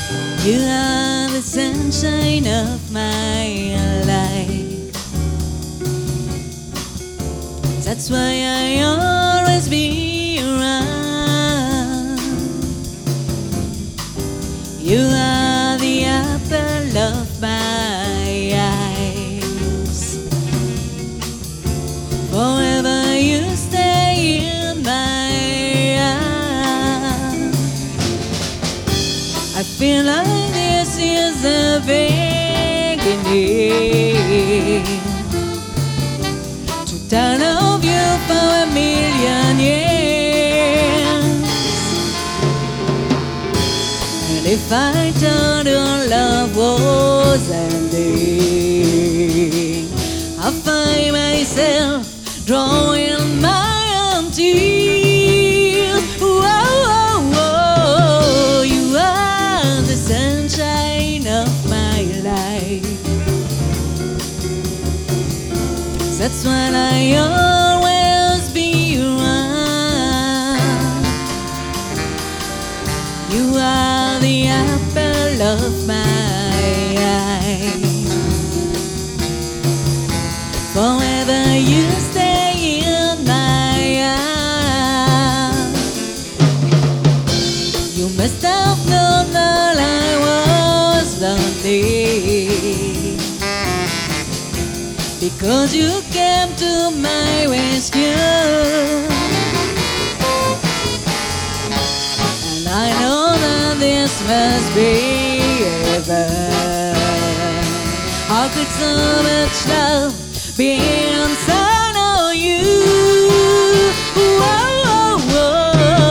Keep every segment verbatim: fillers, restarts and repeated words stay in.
You are the sunshine of my life. That's why I always be around. You are the apple of my eyes. Forever you stay in my arms. I feel like this is the beginning to turn of you for a million years. And if I thought your love was ending, I find myself drawing my own tears. Whoa, whoa, whoa. You are the sunshine of my life. That's what I always be around. You are the apple of my eye. Forever you stay in my arms. You must have known that I was lonely, because you came to my rescue. And I know that this must be heaven. How could so much love be inside of you? Whoa, whoa, whoa.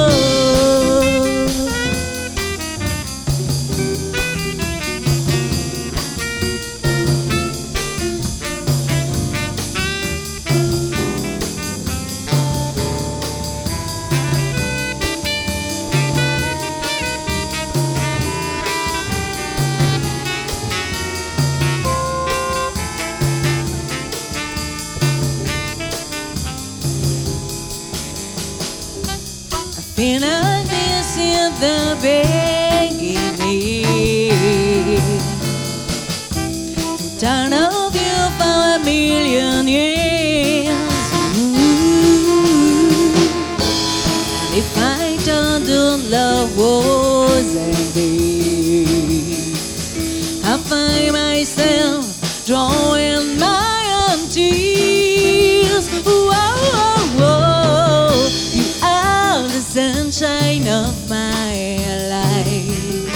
Feel like this in the beginning, to turn of you for a million years. Ooh. And if I thought the love was ending, I find myself drawing my own tears. Whoa, whoa, whoa. You are the sunshine of my life.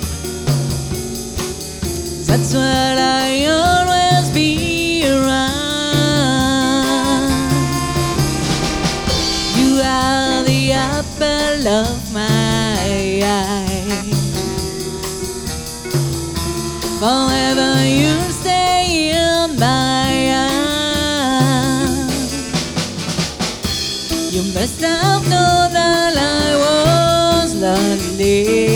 That's what I always be around. You are the apple of my eye. Forever you stay in my arms. You must have known that I was lonely,